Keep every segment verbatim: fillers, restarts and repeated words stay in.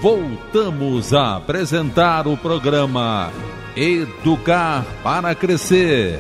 Voltamos a apresentar o programa Educar para Crescer.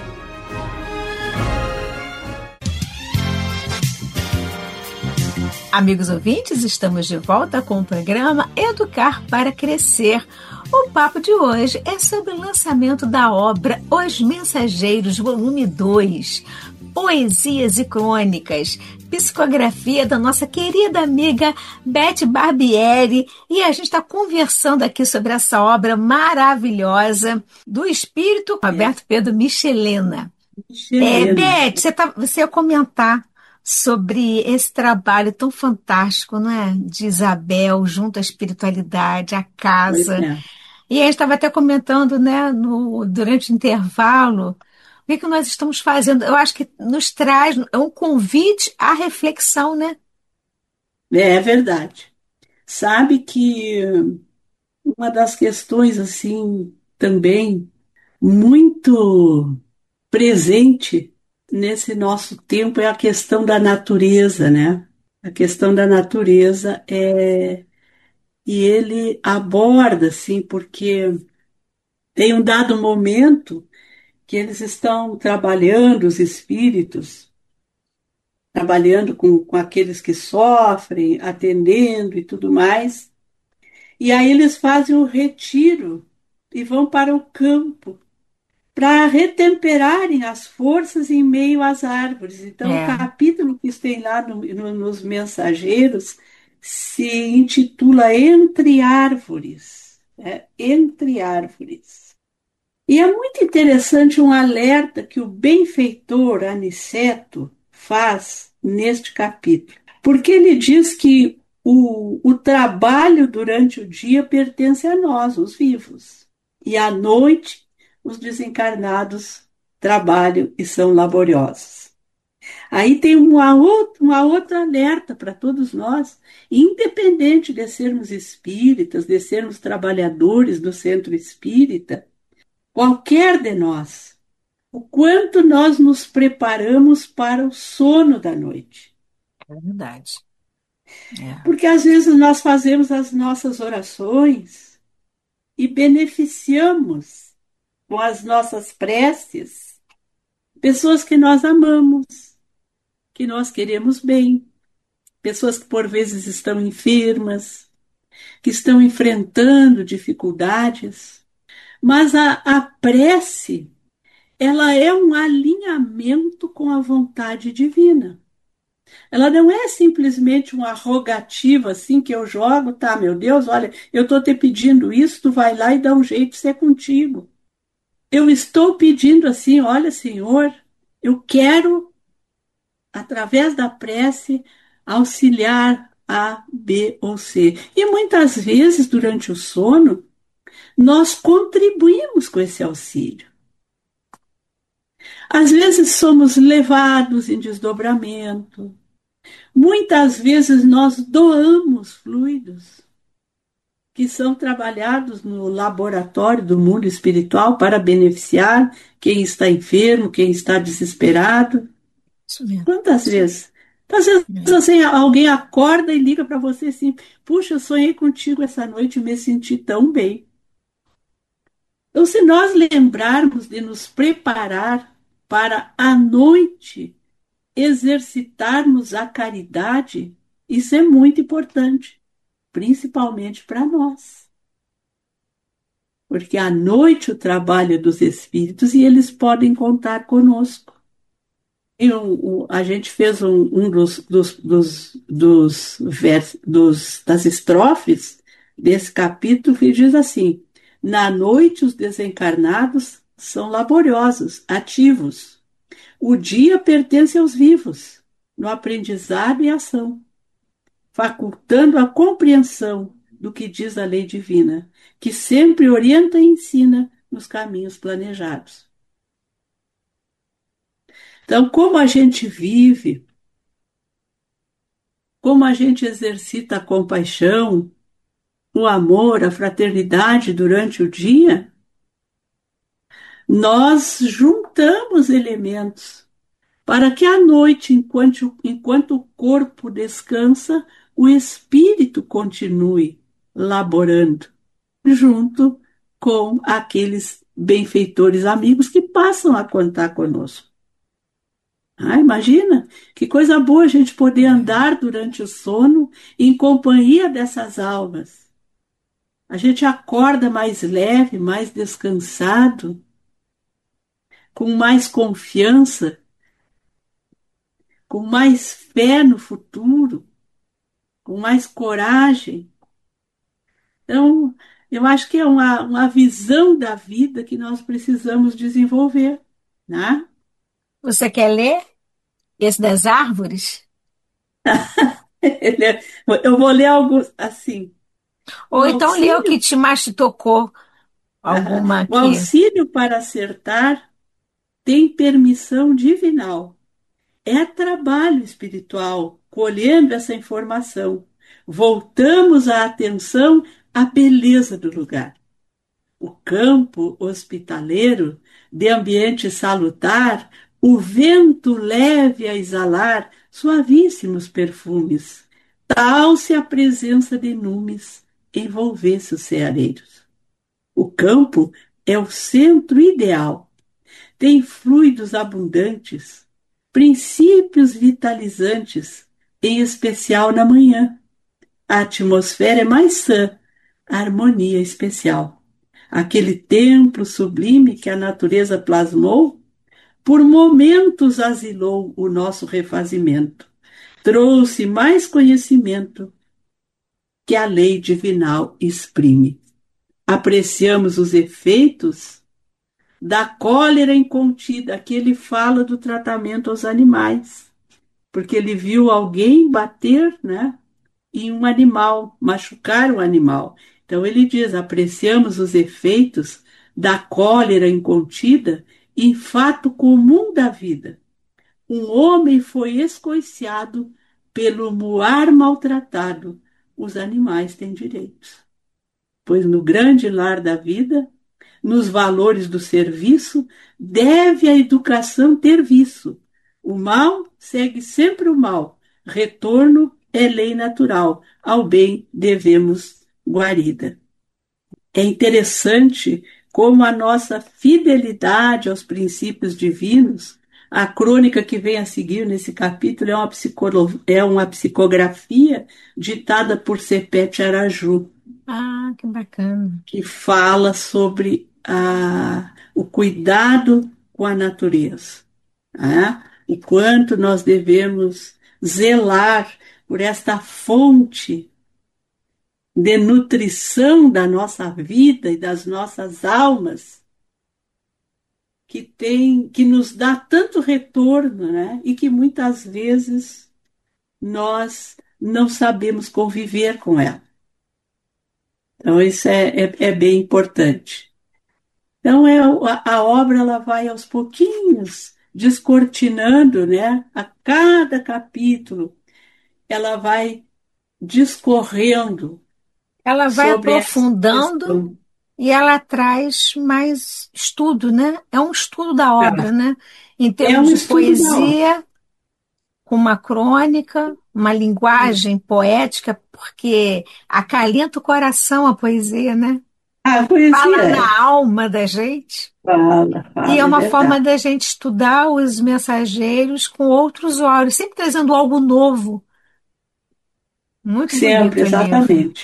Amigos ouvintes, estamos de volta com o programa Educar para Crescer. O papo de hoje é sobre o lançamento da obra Os Mensageiros, volume dois, Poesias e Crônicas, psicografia da nossa querida amiga Beth Barbieri, e a gente está conversando aqui sobre essa obra maravilhosa do espírito Roberto Pedro Michelena. É, Beth, você, tá, você ia comentar sobre esse trabalho tão fantástico, não é? De Isabel, junto à espiritualidade, à casa. É. E a gente estava até comentando, né, no, durante o intervalo, o que, que nós estamos fazendo. Eu acho que nos traz um convite à reflexão, né? É, é verdade. Sabe que uma das questões, assim, também muito presente nesse nosso tempo é a questão da natureza, né? A questão da natureza é. E ele aborda, assim, porque tem um dado momento que eles estão trabalhando, os espíritos, trabalhando com, com aqueles que sofrem, atendendo e tudo mais. E aí eles fazem um retiro e vão para o campo para retemperarem as forças em meio às árvores. Então, o É, capítulo que tem lá no, no, nos Mensageiros se intitula Entre Árvores. É, Entre Árvores. E é muito interessante um alerta que o benfeitor Aniceto faz neste capítulo, porque ele diz que o, o trabalho durante o dia pertence a nós, os vivos, e à noite os desencarnados trabalham e são laboriosos. Aí tem uma outra, uma outra alerta para todos nós, independente de sermos espíritas, de sermos trabalhadores do centro espírita, qualquer de nós, o quanto nós nos preparamos para o sono da noite. é verdade. É. Porque às vezes nós fazemos as nossas orações e beneficiamos com as nossas preces pessoas que nós amamos, que nós queremos bem, pessoas que por vezes estão enfermas, que estão enfrentando dificuldades, mas a, a prece, ela é um alinhamento com a vontade divina. Ela não é simplesmente uma rogativa assim que eu jogo, tá, meu Deus, olha, eu estou te pedindo isso, tu vai lá e dá um jeito de ser contigo. Eu estou pedindo assim, olha, Senhor, eu quero, através da prece, auxiliar A, B ou C. E muitas vezes, durante o sono, nós contribuímos com esse auxílio. Às vezes somos levados em desdobramento. Muitas vezes nós doamos fluidos que são trabalhados no laboratório do mundo espiritual para beneficiar quem está enfermo, quem está desesperado. Isso mesmo. Quantas vezes? Às vezes assim, alguém acorda e liga para você assim, puxa, eu sonhei contigo essa noite e me senti tão bem. Então, se nós lembrarmos de nos preparar para a noite exercitarmos a caridade, isso é muito importante, principalmente para nós. Porque à noite o trabalho é dos espíritos e eles podem contar conosco. E um, um, a gente fez um, um dos, dos, dos, dos, vers, dos das estrofes desse capítulo que diz assim: na noite os desencarnados são laboriosos, ativos. O dia pertence aos vivos, no aprendizado e ação, facultando a compreensão do que diz a lei divina, que sempre orienta e ensina nos caminhos planejados. Então, como a gente vive, como a gente exercita a compaixão, o amor, a fraternidade durante o dia, nós juntamos elementos para que à noite, enquanto, enquanto o corpo descansa, o espírito continue laborando, junto com aqueles benfeitores amigos que passam a contar conosco. Ah, imagina, que coisa boa a gente poder andar durante o sono em companhia dessas almas. A gente acorda mais leve, mais descansado, com mais confiança, com mais fé no futuro, com mais coragem. Então, eu acho que é uma, uma visão da vida que nós precisamos desenvolver, né? Você quer ler esse das árvores? Eu vou ler algo assim. O Ou então lê o que auxílio, te mais te tocou, alguma o aqui. auxílio para acertar tem permissão divinal. É trabalho espiritual, colhendo essa informação. Voltamos a atenção à beleza do lugar. O campo hospitaleiro, de ambiente salutar, o vento leve a exalar suavíssimos perfumes, tal se a presença de numes envolvesse os ceareiros. O campo é o centro ideal, tem fluidos abundantes, princípios vitalizantes, em especial na manhã. A atmosfera é mais sã, a harmonia especial. Aquele templo sublime que a natureza plasmou, por momentos asilou o nosso refazimento, trouxe mais conhecimento que a lei divinal exprime. Apreciamos os efeitos da cólera incontida, que ele fala do tratamento aos animais, porque ele viu alguém bater, né, em um animal, machucar um animal. Então ele diz: apreciamos os efeitos da cólera incontida em fato comum da vida. Um homem foi escoiciado pelo muar maltratado. Os animais têm direitos, pois no grande lar da vida, nos valores do serviço, deve a educação ter viço. O mal segue sempre o mal. Retorno é lei natural. Ao bem devemos guarida. É interessante como a nossa fidelidade aos princípios divinos, a crônica que vem a seguir nesse capítulo é uma, psicolo- é uma psicografia ditada por Sepete Araju, Ah, que bacana. que fala sobre a, o cuidado com a natureza, né? O quanto nós devemos zelar por esta fonte de nutrição da nossa vida e das nossas almas, que tem, que nos dá tanto retorno, né? E que muitas vezes nós não sabemos conviver com ela. Então, isso é, é, é bem importante. Então, é, a, a obra ela vai aos pouquinhos descortinando, né? A cada capítulo, ela vai discorrendo Ela vai sobre essa aprofundando questão. e ela traz mais estudo, né? É um estudo da obra, Tá? né? Em É termos um de estudo da obra. poesia, com uma crônica, uma linguagem poética, porque acalenta o coração a poesia, né? A poesia Fala é. na alma da gente. Fala, E é fala, é uma forma verdade. da gente estudar os mensageiros com outros olhos, sempre trazendo algo novo. Muito Sempre, bonito o livro. exatamente.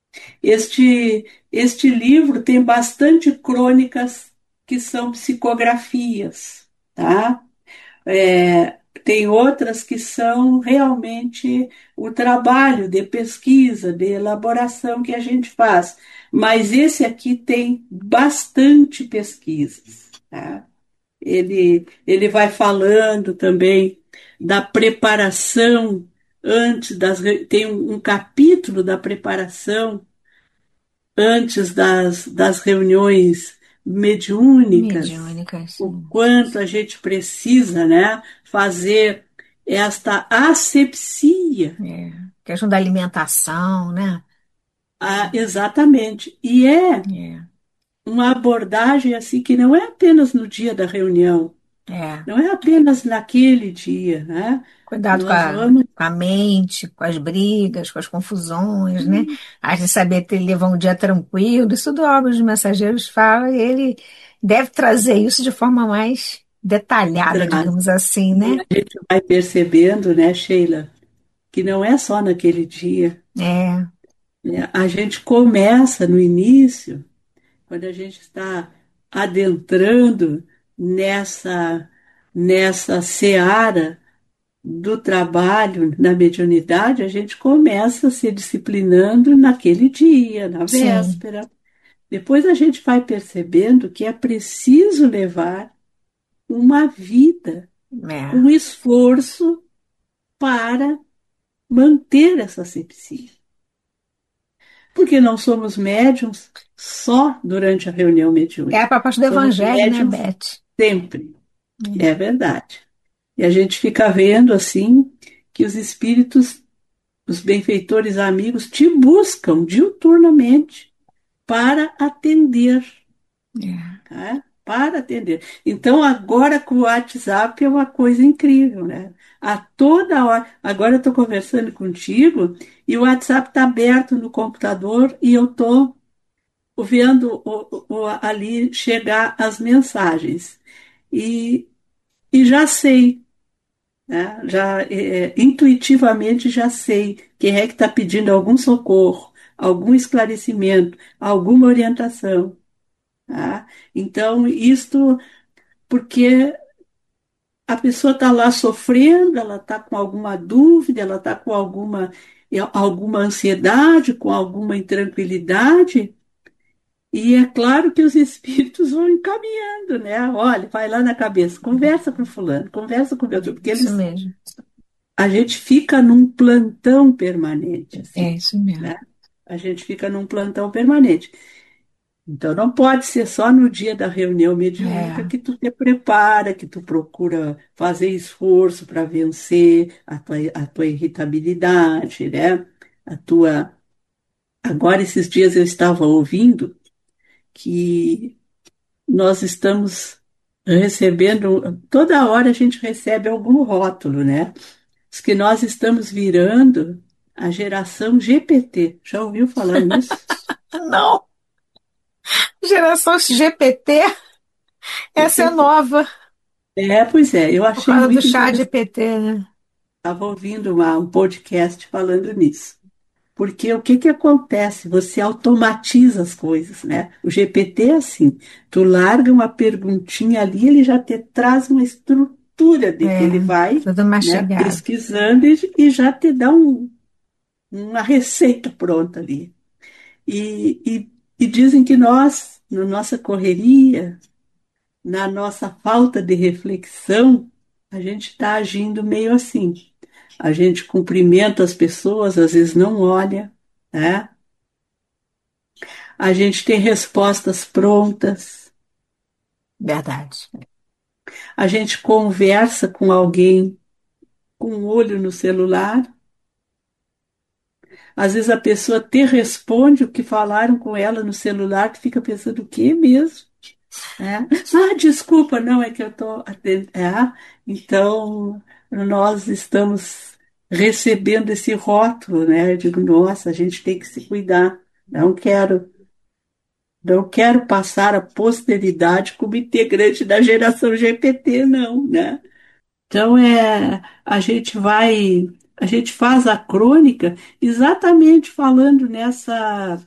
Este, este livro tem bastante crônicas que são psicografias, tá? É, tem outras que são realmente o trabalho de pesquisa, de elaboração que a gente faz. Mas esse aqui tem bastante pesquisas, tá? Ele, ele vai falando também da preparação antes das. Tem um, um capítulo da preparação antes das, das reuniões mediúnicas, Mediúnica, o sim. quanto a gente precisa, né, fazer esta asepsia. É. Questão da alimentação, né? Ah, exatamente. E é É. uma abordagem assim que não é apenas no dia da reunião. É. Não é apenas naquele dia, né? Cuidado com Nós a, vamos. com a mente, com as brigas, com as confusões, né? A gente saber ter levar um dia tranquilo, isso do Obra dos Mensageiros fala, e ele deve trazer isso de forma mais detalhada, Traz. digamos assim, E né? a gente vai percebendo, né, Sheila, que não é só naquele dia, É, né? A gente começa no início, quando a gente está adentrando nessa, nessa seara do trabalho na mediunidade, a gente começa se disciplinando naquele dia, na sim, véspera. Depois a gente vai percebendo que é preciso levar uma vida é. com esforço para manter essa asepsia. Porque não somos médiums só durante a reunião É a mediúnica. proposta do Somos Evangelho, né, médiums Beth? sempre. É verdade. E a gente fica vendo assim que os espíritos, os benfeitores amigos, te buscam diuturnamente para atender, É, tá? Para atender. Então, agora com o WhatsApp é uma coisa incrível, né? A toda hora. Agora eu estou conversando contigo e o WhatsApp está aberto no computador e eu estou vendo o, o, ali chegar as mensagens. E, e já sei, né? Já é, intuitivamente já sei quem é que está pedindo algum socorro, algum esclarecimento, alguma orientação. Tá? Então, isto porque a pessoa está lá sofrendo, ela está com alguma dúvida, ela está com alguma, alguma ansiedade, com alguma intranquilidade, e é claro que os espíritos vão encaminhando, né? Olha, vai lá na cabeça, conversa com fulano, conversa com o Beltrano, porque isso eles, mesmo. a gente fica num plantão permanente, É assim, isso mesmo. né? A gente fica num plantão permanente. Então, não pode ser só no dia da reunião mediúnica É, que tu te prepara, que tu procura fazer esforço para vencer a tua, a tua irritabilidade, né? A tua... Agora, esses dias eu estava ouvindo que nós estamos recebendo, toda hora a gente recebe algum rótulo, né? Diz que nós estamos virando a geração G P T. Já ouviu falar nisso? não, geração G P T, essa é G P T. nova, É, pois é, eu por achei causa do muito chat interessante. G P T, né? Estava ouvindo uma- um podcast falando nisso. Porque o que que acontece? Você automatiza as coisas, né? O G P T é assim, tu larga uma perguntinha ali, ele já te traz uma estrutura de que É, ele vai, tudo né, mastigado. pesquisando e, e já te dá um, uma receita pronta ali. E, e, e dizem que nós, na nossa correria, na nossa falta de reflexão, a gente está agindo meio assim. A gente cumprimenta as pessoas, às vezes não olha, né? A gente tem respostas prontas, Verdade. a gente conversa com alguém com um olho no celular. Às vezes a pessoa te responde o que falaram com ela no celular, tu fica pensando o que mesmo? É. Ah, desculpa, não, é que eu estou atendendo. É. Então, nós estamos recebendo esse rótulo, né? Eu digo, nossa, a gente tem que se cuidar. Não quero, não quero passar a posteridade como integrante da geração G P T, não, né? Então, é, a gente vai, a gente faz a crônica exatamente falando nessa,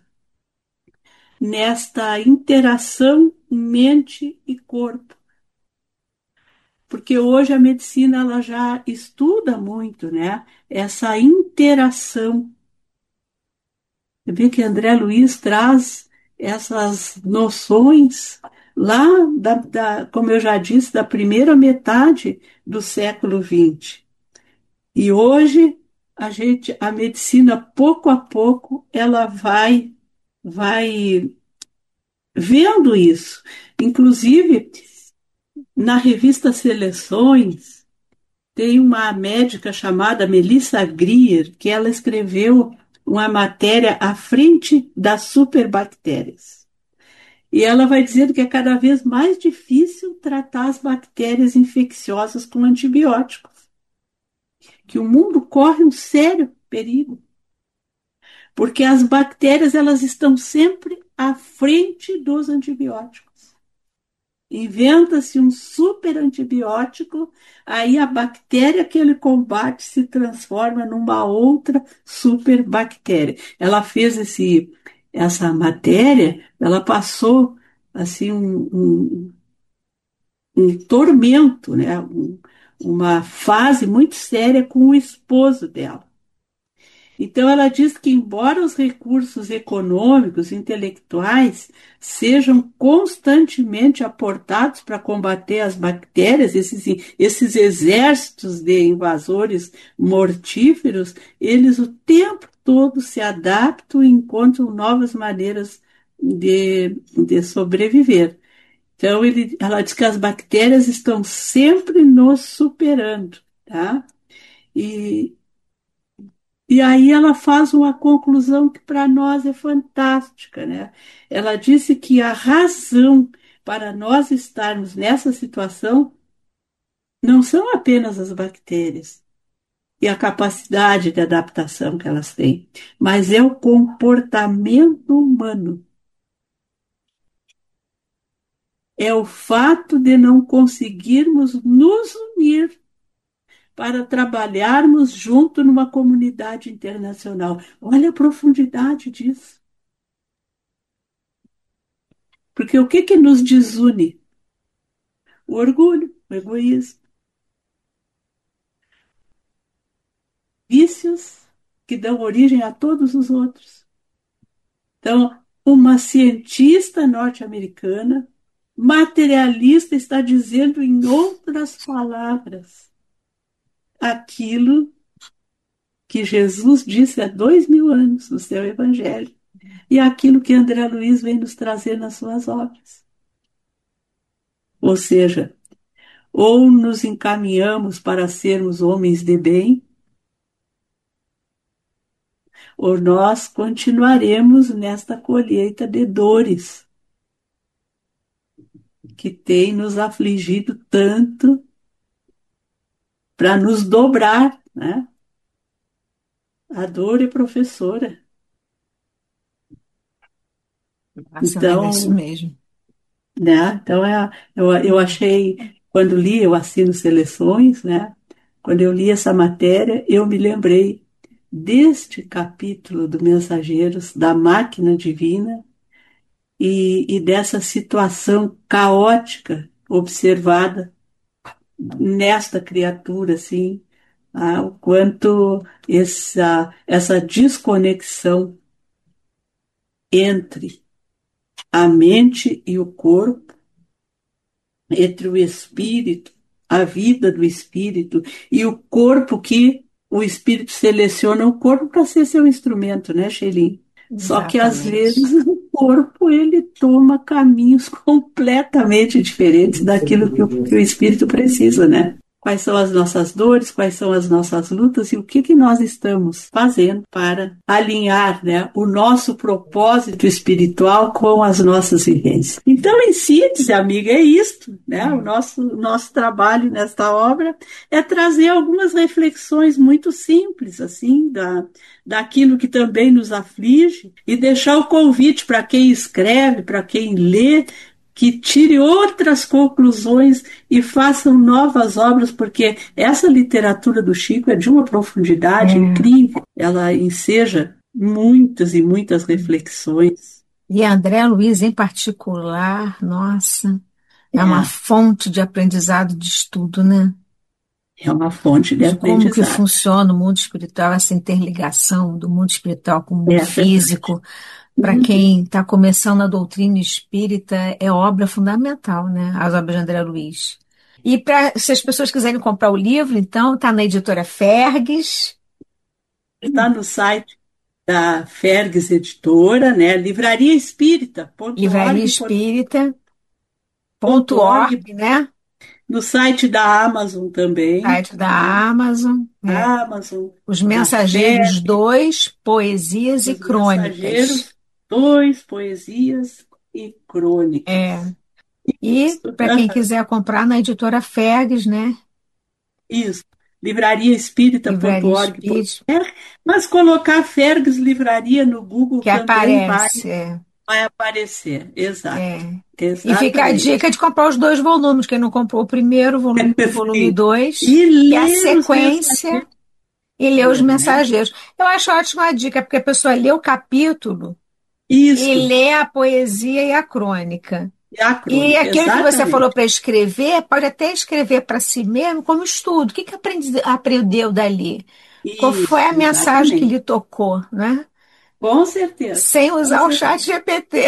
nesta interação mente e corpo. Porque hoje a medicina ela já estuda muito, né? Essa interação. Você vê que André Luiz traz essas noções lá, da, da, como eu já disse, da primeira metade do século vinte. E hoje a gente, a medicina, pouco a pouco, ela vai, vai vendo isso. Inclusive, na revista Seleções, tem uma médica chamada Melissa Greer, que ela escreveu uma matéria à frente das superbactérias. E ela vai dizendo que é cada vez mais difícil tratar as bactérias infecciosas com antibióticos, que o mundo corre um sério perigo, porque as bactérias elas estão sempre à frente dos antibióticos. Inventa-se um super antibiótico, aí a bactéria que ele combate se transforma numa outra super bactéria. Ela fez esse, essa matéria, ela passou assim um, um, um tormento, né? Um, uma fase muito séria com o esposo dela. Então, ela diz que, embora os recursos econômicos, intelectuais, sejam constantemente aportados para combater as bactérias, esses, esses exércitos de invasores mortíferos, eles o tempo todo se adaptam e encontram novas maneiras de, de sobreviver. Então, ele, ela diz que as bactérias estão sempre nos superando, tá? E, e aí ela faz uma conclusão que para nós é fantástica, né? Ela disse que a razão para nós estarmos nessa situação não são apenas as bactérias e a capacidade de adaptação que elas têm, mas é o comportamento humano. É o fato de não conseguirmos nos unir para trabalharmos junto numa comunidade internacional. Olha a profundidade disso. Porque o que que nos desune? O orgulho, o egoísmo, vícios que dão origem a todos os outros. Então, uma cientista norte-americana, materialista, está dizendo em outras palavras aquilo que Jesus disse há dois mil anos no seu Evangelho e aquilo que André Luiz vem nos trazer nas suas obras. Ou seja, ou nos encaminhamos para sermos homens de bem, ou nós continuaremos nesta colheita de dores que tem nos afligido tanto para nos dobrar, né? A dor é professora. Nossa, mas é isso Então, mesmo. né? Então é, eu, eu achei, quando li, eu assino seleções, né? Quando eu li essa matéria, eu me lembrei deste capítulo do Mensageiros, da máquina divina, e, e dessa situação caótica observada nesta criatura, assim, ah, o quanto essa, essa desconexão entre a mente e o corpo, entre o espírito, a vida do espírito e o corpo, que o espírito seleciona o corpo para ser seu instrumento, né, Sheilin? Só que às Exatamente. vezes o corpo ele toma caminhos completamente diferentes daquilo que o, que o espírito precisa, né? Quais são as nossas dores, quais são as nossas lutas e o que, que nós estamos fazendo para alinhar, né, o nosso propósito espiritual com as nossas vivências. Então, em síntese, amiga, é isto, né? O nosso, nosso trabalho nesta obra é trazer algumas reflexões muito simples, assim, da, daquilo que também nos aflige e deixar o convite para quem escreve, para quem lê, que tire outras conclusões e façam novas obras, porque essa literatura do Chico é de uma profundidade É. incrível. Ela enseja muitas e muitas reflexões. E André Luiz, em particular, nossa, é uma É, fonte de aprendizado de estudo, né? é uma fonte de De como que aprendizado. funciona o mundo espiritual, essa interligação do mundo espiritual com o mundo É verdade. físico. Para Uhum. quem está começando a doutrina espírita, é obra fundamental, né? As obras de André Luiz. E pra, se as pessoas quiserem comprar o livro, então, está na editora Fergues, Está no site da Fergues Editora, né? livraria espírita ponto livraria org espírita ponto ponto org, org, né? no site da Amazon também, Site da né? Amazon, né? Amazon, Os da Mensageiros Fergues, dois, Poesias e Os Crônicas. Mensageiros, dois poesias e crônicas. É. E, para quem quiser comprar, na editora Fergues, né? Isso, livraria espírita ponto Livraria org ponto Espírita, br, mas colocar Fergues Livraria no Google que também vai, aparece. É, vai aparecer. Exato, é. E fica a exatamente. dica de comprar os dois volumes. Quem não comprou o primeiro, volume um, volume Sim. dois, E que é a ler os sequência, mensageiros, e ler os né? mensageiros. Eu acho ótima a dica, porque a pessoa lê o capítulo e Isso, lê a poesia e a crônica. é a E crônica, aquilo que você falou exatamente. para escrever, pode até escrever para si mesmo como estudo. O que que aprendi- aprendeu dali? Qual foi Isso, a mensagem que exatamente. lhe tocou, né? Com certeza, Sem com usar o chat certeza. G P T.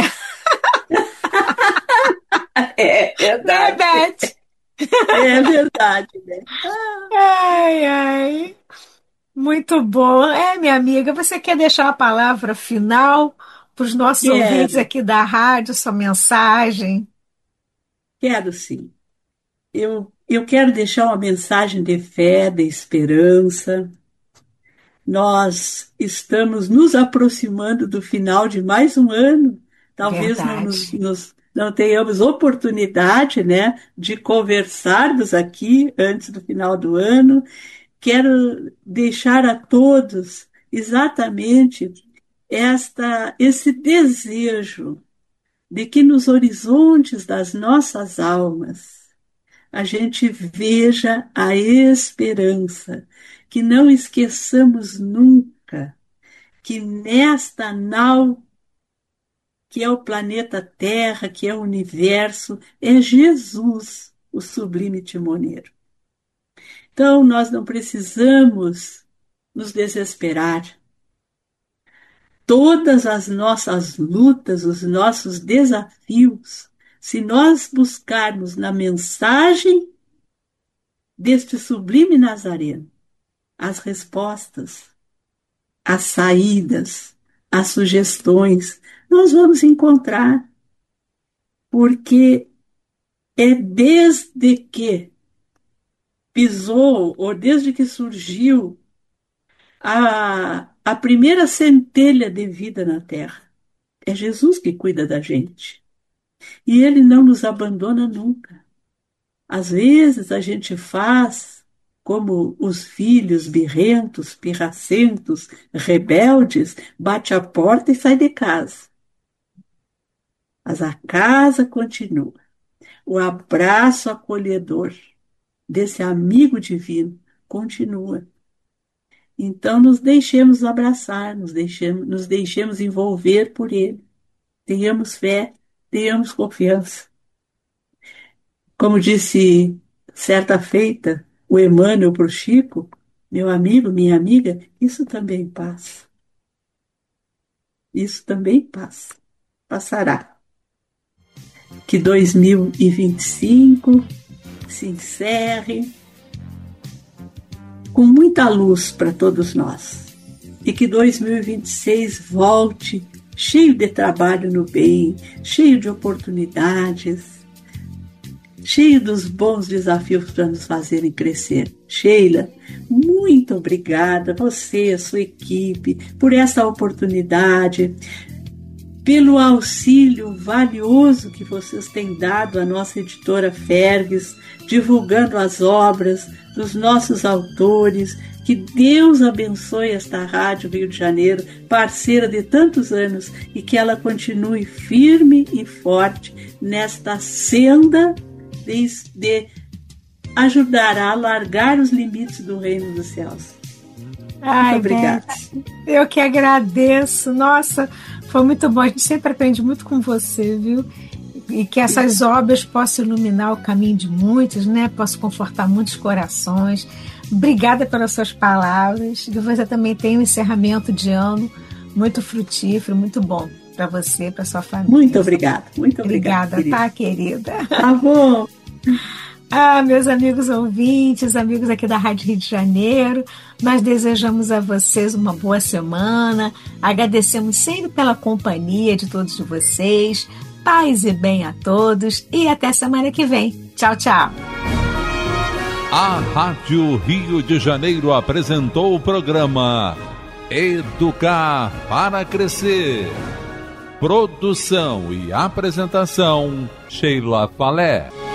É Né, verdade, Beth? é verdade, né? Ai, ai. Muito bom. É, minha amiga, você quer deixar a palavra final para os nossos ouvintes Quero, aqui da rádio, sua mensagem? quero sim. Eu, eu quero deixar uma mensagem de fé, de esperança. Nós estamos nos aproximando do final de mais um ano. Talvez não, nos, Verdade. nos- não tenhamos oportunidade, né, de conversarmos aqui antes do final do ano. Quero deixar a todos exatamente esta, esse desejo de que nos horizontes das nossas almas a gente veja a esperança, que não esqueçamos nunca que nesta nau que é o planeta Terra, que é o universo, é Jesus, o sublime timoneiro. Então, nós não precisamos nos desesperar. Todas as nossas lutas, os nossos desafios, se nós buscarmos na mensagem deste sublime Nazareno as respostas, as saídas, as sugestões, nós vamos encontrar, porque é desde que pisou, ou desde que surgiu a, a primeira centelha de vida na Terra, é Jesus que cuida da gente. E Ele não nos abandona nunca. Às vezes a gente faz como os filhos birrentos, pirracentos, rebeldes, bate a porta e sai de casa. Mas a casa continua. O abraço acolhedor desse amigo divino continua. Então nos deixemos abraçar, nos deixemos, nos deixemos envolver por ele. Tenhamos fé, tenhamos confiança. Como disse certa feita o Emmanuel para o Chico, meu amigo, minha amiga, isso também passa. Isso também passa. Passará. Que dois mil e vinte e cinco se encerre com muita luz para todos nós. E que dois mil e vinte e seis volte cheio de trabalho no bem, cheio de oportunidades, cheio dos bons desafios para nos fazerem crescer. Sheila, muito obrigada, você, a sua equipe, por essa oportunidade, pelo auxílio valioso que vocês têm dado à nossa editora Fergues, divulgando as obras dos nossos autores. Que Deus abençoe esta Rádio Rio de Janeiro, parceira de tantos anos, e que ela continue firme e forte nesta senda de, de ajudar a alargar os limites do reino dos céus. Ai, muito obrigada. Beth, eu que agradeço. Nossa, foi muito bom. A gente sempre aprende muito com você, viu? E que essas obras possam iluminar o caminho de muitos, né? Possam confortar muitos corações. Obrigada pelas suas palavras. E você também tem um encerramento de ano muito frutífero, muito bom para você, para sua família. Muito obrigada, muito obrigada. Obrigada, tá, querida? Tá bom. Ah, meus amigos ouvintes, amigos aqui da Rádio Rio de Janeiro, nós desejamos a vocês uma boa semana, agradecemos sempre pela companhia de todos vocês, paz e bem a todos e até semana que vem. Tchau, tchau. A Rádio Rio de Janeiro apresentou o programa Educar para Crescer. Produção e apresentação, Sheila Falé.